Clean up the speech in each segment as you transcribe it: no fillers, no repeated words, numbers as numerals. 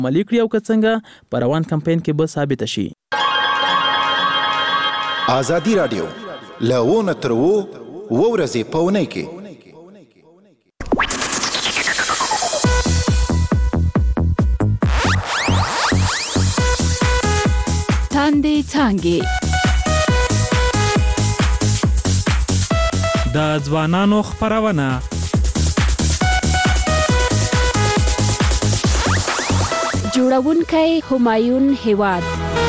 عملي کړي او که څنګه په روان کمپاین کې به ثابته شي. ازادي راډیو له ونه تر ورځې په اونۍ کې تاندې څانګې د ځوانانو خپرونه جوړونکی همایون هیواد.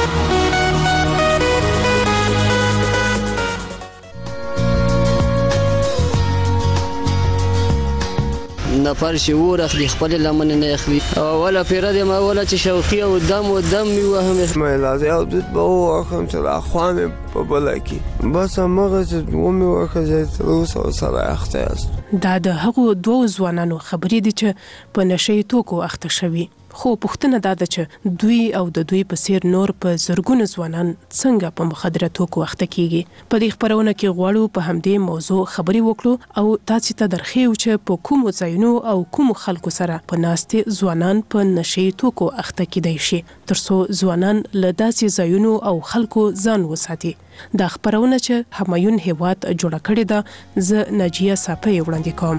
نفر چې ور اخلي خپل لمن نه اخلي اوله پیره د ما اوله چې شوقي او دم می وهم ما لازم او د بو اخم سره اخوان په بل کې بس هغه چې ومه وکړه چې اوس سره اخته است. دا د هغو دوه ځوانانو خبرې دي چې په نشي توکو اخته شوي. خو پوښتنه دا ده چې دوی او د دوی په څیر نور په زرګونو ځوانان څنګه په مخدره توکو اخته کیږي. په دې خبرونه کې غواړو په همدې موضوع خبرې وکړو او تاسو ته درخېو چې په کومو ځایونو او کومو خلکو سره په ناستې ځوانان په نشي توکو اخته کیدای شي ترڅو ځوانان له داسې ځایونو او خلکو ځان وساتي. دا خبرونه چې همایون هیواد جوړه کړې ده زه ناجیه صافی وړاندې کوم.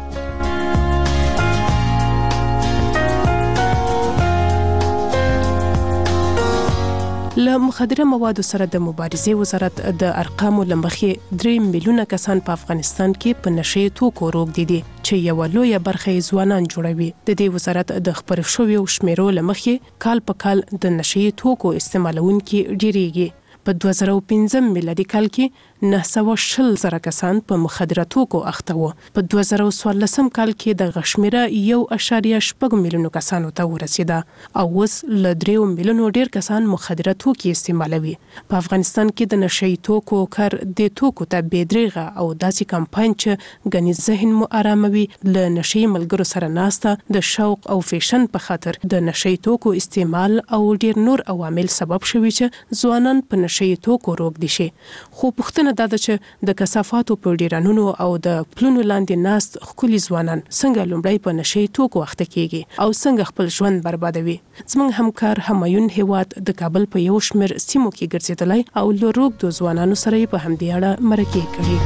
له مخدره موادو سره د مبارزې وزارت د ارقامو لمخې 3 میلیونه کسان په افغانستان کې په نشي توکو روږدي دي چې یو لویه برخه ځوانان جوړوي. د دې وزارت د خبرو شویو شمیرو لمخې کال په کال د نشي توکو استعمالونکي ډیریږي. په 2015 میلادي کال کې 920,000 کسان په مخدره توکو اخته وو. په 2014 کال کې د غشمیره 1.8 میلیونو کسانو ته ورسیده او اوس له 3 میلیونو ډیر کسان مخدره توکي استعمالوي. په افغانستان کې د نشي توکو کار د توکو ته بېدریغه او داسې کمپاین چې غني ذهن مو آراموي له نشي ملګرو سره ناسته د شوق او فیشن په خاطر د نشي توکو استعمال او ډیر نور عوامل سبب شوي چې ځوانان په نشي توکو روږدي شي. خو پوښتنه دا ده چې د کثافاتو په ډیرانونو او د پلونو لاندې ناست ښکلي ځوانان څنګه لومړی په نشي توکو اخته کیږي او څنګه خپل ژوند بربادوي. زموږ همکار همایون هیواد د کابل په یو شمېر سیمو کې ګرځېدلی او له روږدو ځوانانو سره یې په همدې اړه مرکې کړي.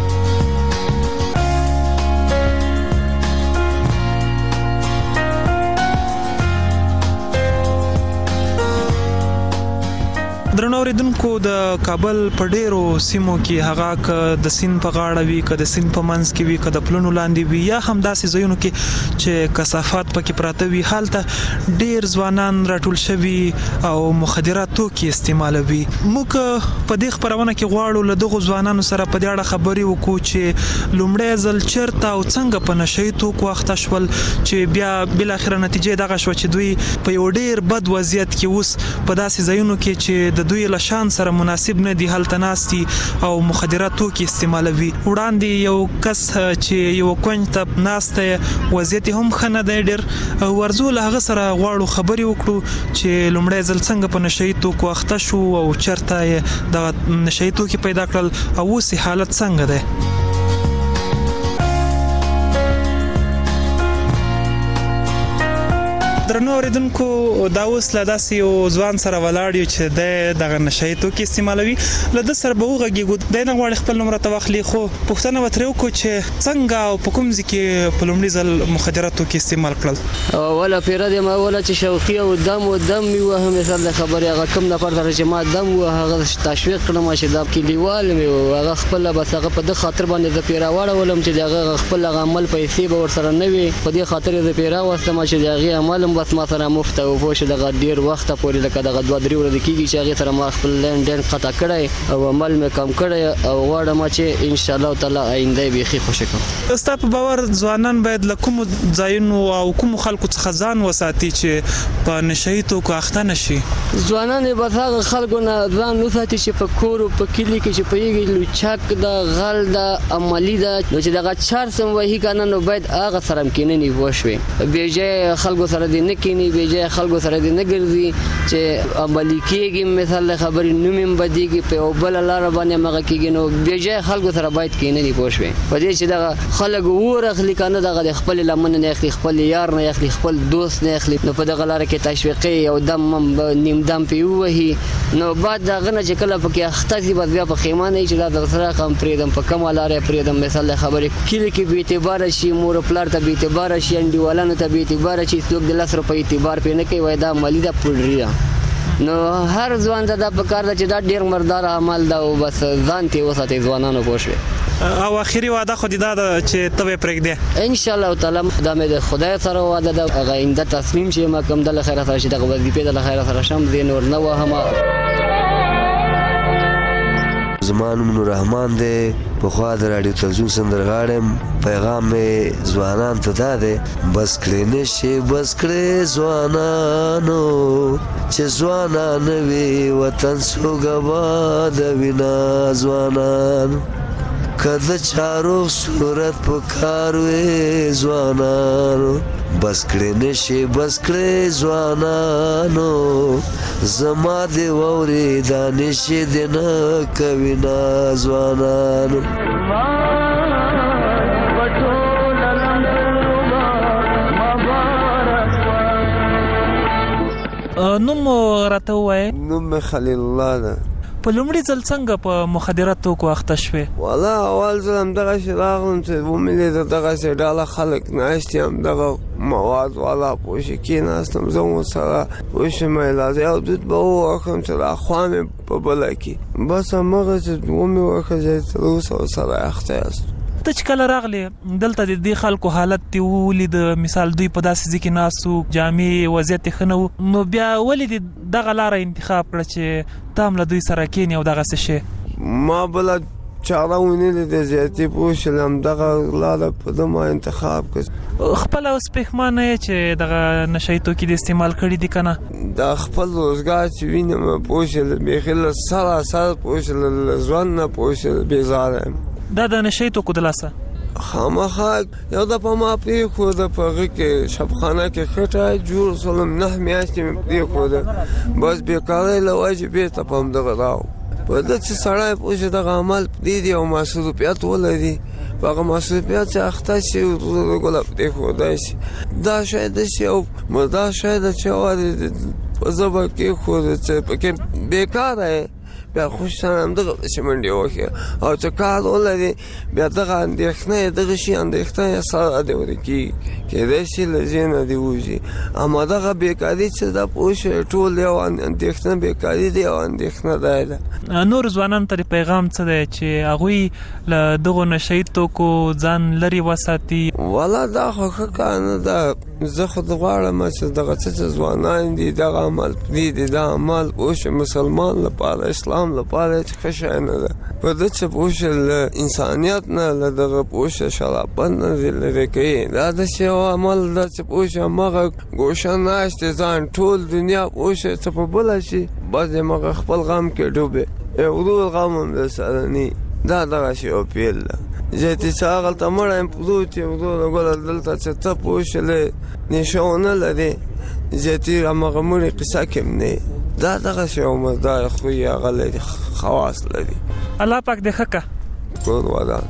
درنو اوریدونکو د کابل په ډیرو سیمو کې هغه ک د سیند په غاړه وي ک د سیند په منځ کې وي ک د پلونو لاندې وي یا هم داسې ځایونو کې چې کثافات پکې پراته وي هلته ډیر ځوانان راټول شوي او مخدرات توکي استعمالوي. موږ په دې خبرونه کې غواړو له دغو ځوانانو سره په دې اړه خبرې وکړو چې لومړی ځل چیرته او څنګه په نشي توکو اخته شول چې بیا بل اخر نتیجه دغه شو چې دوی په یو ډیر بد وضعیت کې اوس په داسې ځایونو کې چې د دوی له شان سره مناسب نه دي هلته ناستي او مخدرات توکي استعمالوي. وړاندې یو کس چې یو کونج ته ناسته وضعیت هم ښه نه دی ډېر ورځو له هغه سره غواړو خبرې وکړو چې لومړی ځل څنګه په نشي توکو اخته شو او چېرته یې دغه نشي توکي پیدا کړل او اوس حالت څنګه دی. درنو اوریدونکو دا اوس له داسې یو ځوان سره ولاړ یو چې دغه نشي توکي استعمالوي. له ده سره به وغږېږو دی نه غواړي خپل نوم راته واخلي خو پوښتنه به ترې وکړو چې څنګه او په کوم ځای کې په لومړي ځل مخدرات توکي استعمال کړل. اوله پیره د ما اوله چې شوقي او دم می وهم مثال د خبرې هغه کوم نفر سره چې ما دم و هغه تشویق کړم چې دا کلیوال مې هغه خپل بس هغه په د خاطر باندې د پیره واړولم چې هغه خپل عمل پیسې به ورسره نه وي په دې خاطر د پیره واستم چې هغه عمل بس ما سره مفت او پوښ دغه ډیر وخت پورې لکه دغه 2-3 ورځې کېږي چې هغه سره ما خپل لینډین قطع کړی او عمل مې کم کړی او غواړم چې ان شاء الله تعالی آینده به خې خوشی کوم. تاسو په باور ځوانان باید له کوم ځایونو او کوم خلکو څخه ځان وساتي چې په نشي توکو اخته نشي؟ ځوانان به هغه خلکو نه ځان وساتي چې په کور او په کلی کې چې په یوه لوچاک د غل د عملی د نو چې دغه چار سم وਹੀ کنه نو باید هغه سره کینې وشوي به خلکو سره دې نه کینی بې ځای خلکو سره دې نه ګرځي چې عملي کېږي مثال خبرې نوم هم بدېږي په یو بله لاره باندې همغه کېږي نو بې ځای خلکو سره باید کینه دي پوه شوې په دې چې دغه خلک اور اخلي که نه دغه د خپلې لمنه نه اخلي خپل یار نه اخلي خپل دوست نه اخلي نو په دغه لاره کې تشویقي یو دم نیم دم پې ووهي نو بعد د هغه نه چې کله پکې اخته شي بس بیا په خیمه نه چې دا درسره هم پرېږدم په کومه لاره پرېږدم مثال خبرې کلي کې بې اعتباره شي مور پلار ته بې اعتباره شي انډیوالانو ته بې اعتباره شي څوک د 10 روپۍ اعتبار پرې نه کوي وایي دا مالي ده پوډري ده نو هر ځوان ته دا پکار ده چې دا ډېر مردار عمل ده او بس ځان ترې وساتئ ځوانانو پوه شوې او اخري وعده خو دې دا ده چې ته به یې پرېږدې ان شاء الله تعالی دا مې د خدای سره وعده ده هغه آینده تصمیم چې ما کوم د له خیره سره چې دغه وظیفې د له خیره سره شم دې نور نه وهم زما نوم نور رحمان دی پخوا د راډیو تلویزیون سندرغاړی پیغام مې ځوانان ته دا دی بس کړی نشي بس کړی ځوانانو چې ځوانان وي وطن څوک آباد وینا ځوانانو که د چارو صورت په کار وې ځوانانو بس کړی نشي بس کړی ځوانانو زما دې واورې دا نشي دې نه کوي نه ځوانانو نوم راته ووایې نوم مې خلیل الله ده په لومړي ځل څنګه په مخدره توکو اخته شوې والله اول ځل همدغسې راغلم چې ومې لیده دغسې ډله خلک ناست دي همدغه مواد والا پوه شې کېناستم زه هم ورسره پوه شوې لازم یو دود به ووښم چې را خوا مې په بله کې بس همغسې ومې وښه چې تر اوسه ورسره اخته یاست ته چې کله راغلې دلته د دې خلکو حالت دې ولید مثال دوی په داسې ځای کې ناست وو جامې وضعیت یې ښه نه وو نو بیا ولې دې دغه لاره انتخاب کړه چې ته هم له دوی سره کښېنې او دغسې شی ما بله چاره ونه لیده زیاتې پوه شول همدغه لاره په ده ما انتخاب کړ خپله اوس پښېمانه یې چې دغه نشهیي توکي دې استعمال کړي دي که نه دا خپل روزګار چې وینم پوه شول بیخي له سراسر پوه شول له ژوند نه پوه شول بېزاره یم دا د نشهیي توکو د لاسه خامخا یو دفعه ما پرېښوده په هغه کې شبخانه کې خټه جوړ شولم 9 میاشتې مې پرېښوده بس بېکارۍ له وجې بېرته په همدغه راو په ده چې سړی پوه شي دغه عمل پرېږدي او مصروفیت ولري په هغه مصروفیت چې اخته شي ګله پرېښودی شي دا شی داسې یو مردار شی ده چې یوازې په زه به کېښوده چې پکې بېکاره یې بیا خوشحال همدغه پسې منډې وکړي او چې کار ولري بیا دغه اندېښنه یې دغه شي اندېښنه یې سره دې ورکېږي کېدای شي له ذهنه دې ووځي اما دغه بېکاري چې دا پوه شوې ټول یو اندېښنه بېکاري دی او اندېښنه دا ده نور ځوانانو ته پیغام څه دی چې هغوی له دغو نشهیي توکو ځان لرې وساتي والله دا خو ښه کار نه ده زه خو غواړم چې دغه څه چې ځوانان دي دغه عمل پرېږدي دا عمل پوه شوې مسلمان لپاره اسلام لپاره چې ښه شی نه ده په ده چې پوه شوې له انسانیت نه له دغه پوه شوې شرافت نه دې لرې کوي دا داسې یو عمل ده چې پوه شوې همغه ګوشه ناست دی ځان ټول دنیا پوه شوې څه په بله شي بس همغه خپل غم کې ډوبې ورور غم هم درسره نه دا دغسې یو پیل ده زیاتې چې هغلته مړی یم پروت یې وروره ګله دلته چې ته پوه شولې نشه ونه لرې زیاتې همغه مړي قصه کې هم نه دا دغسې یو مزدار خوی هغه لري خواص لري الله پاک دې ښه که کور ودان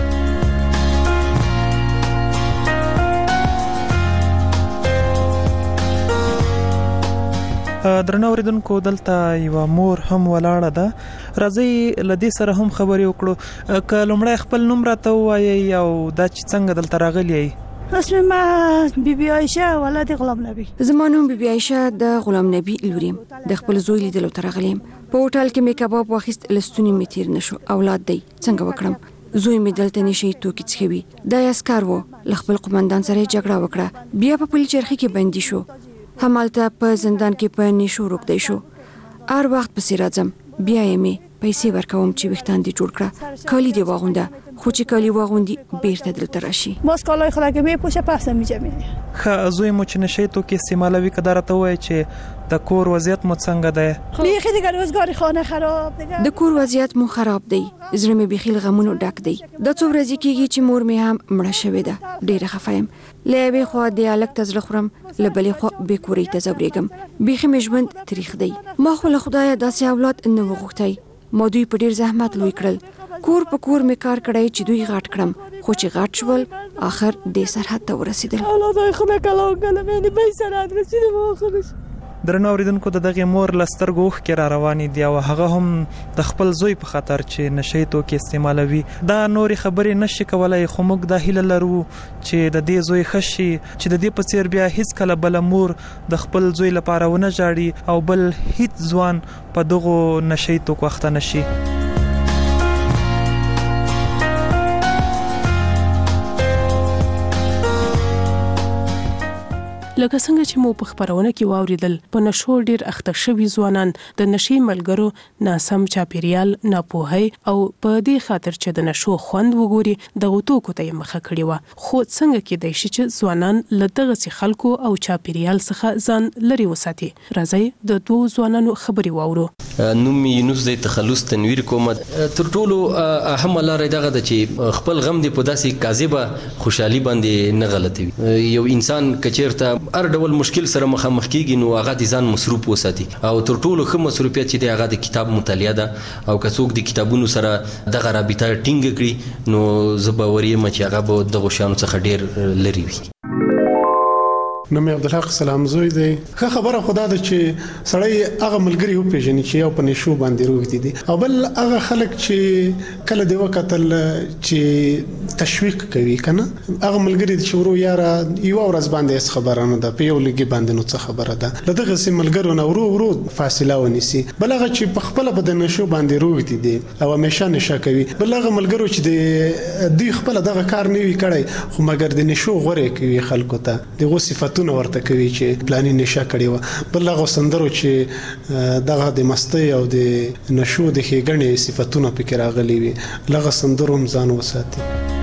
درنو اوریدونکو دلته یوه مور هم ولاړه ده راځئ له دې سره هم خبرې وکړو که لومړی خپل نوم راته ووایئ او دا چې څنګه دلته راغلي یئ اسم ما بیبي عایشه ولادت غلام نبی زما نوم بیبي عایشه د غلام نبی لوریم د خپل زوی لیدلو ته راغلم په هوټل کې مې کباب واخیست لستونی مې تیر نشو اولاد دی څنګه وکړم زوی مې دلته نشي توکي څخوي دا عسكر وو ل خپل قومندان سره جګړه وکړه بیا په پولیس چرخي کې بندي شو همالته په زندان کې په نشو روک دی شو هر وخت پسې راځم بیا یې مې پیسې ورکوم چې وختان دي جوړ کړه کالی دی واغونده خو چې کلی واغوندي بیرته دلته راشي. باز کالای خود که میپوشه پس میجمه. خا زوی مو چې نشي توکي استعمالوي کدارته وای چې د کور وضعیت مو څنګه ده؟ بیخي دیگه روزگار خانه خراب دیگه. د کور وضعیت مو خراب دی. زړه مې بخیل غمونو ډک دی. د څو ورځې کېږي چې مور مې هم مړه شوې ده. ډېره خفه یم. له یوې خوا د الګ ته زړه خورم، له بلې خوا بې کورۍ ته ځورېږم. بیخي مې ژوند تریخ دی. ما خو له خدایه داسې اولاد نه و غوښتی. ما دوی په ډېر زحمت لوی کړل. کور په کور مې کار کړی چې دوی غټ کړم، خو چې غټ شول آخر دې سرحد ته ورسېدل. اولادای خونه کلاو کلم یعنی به سرحد رسیدم آخرش. درنو اوریدونکو د دغه مور لسترګو اوښکې را روانې دي او هغه هم د خپل زوی په خاطر چې نشي توکي استعمالوي. دا نورې خبرې نشي کولای، خو موږ دا هیله لرو چې د دې زوی ښه شي، چې د دې په څیر بیا هیڅ کله بله مور د خپل زوی لپاره ونه ژاړي او بل هیڅ ځوان په دغو نشي توکو اخته نشي. لکه څنګه چې مو په خبرونه کې واوریدل، په نشو ډیر اخته شوي ځوانان د نشي ملګرو ناسم چاپیریال، ناپوهي او په دې خاطر چې د نشو خوند وګوري د غوتوکو ته مخه کړی و. خو څنګه کې د شي چې ځوانان له دغه خلکو او چاپیریال څخه ځان لري وساتي؟ راځي د دوه ځوانانو خبري واورو. نوم یونس د تخلص تنویر کوم. تر ټولو اهم لاره دغه د چې خپل غم دی په داسې کاذبه خوشحالي باندې نه غلطوي. یو انسان کچیرته هر ډول مشکل سره مخامخ کیږي نو هغه د ځان مصروف وساتي او تر ټولو ښه مصروفیت چې دی هغه د کتاب مطالعه ده او که څوک د کتابونو سره دغه رابطه ټینګ کړي نو زه باور یم چې هغه به دغو شیانو څخه ډېر لرې وي. نوم یې عبدالحق سلام زوی دی. ښه خبره خدا ده چې سړی هغه ملګري وپېژني چې یو په نشو باندې روږدي دي او بل هغه خلک چې کله دی وکتل چې تشویق کوي کنه هغه ملګري چې ورو یاره یو ورځ باندې څه خبره نه ده، په یو لګي باندې نو څه خبره ده. له دغه سي ملګرو نه ورو فاصله ونیسي. بل هغه چې په خپل په نشو باندې روږدي دي او همیشه نشه کوي، بل هغه ملګرو چې دوی خپل دغه کار نه وی کړی خو مګر د نشو غوړې کوي خلکو ته دغه صفات ورته کوي چې پلاني نشه کړی و. بل هغه سندرو چې دغه د مستی او د نشو د ښېګڼې صفاتونه پکې راغلي وي، لغه سندرو هم ځان وساتي.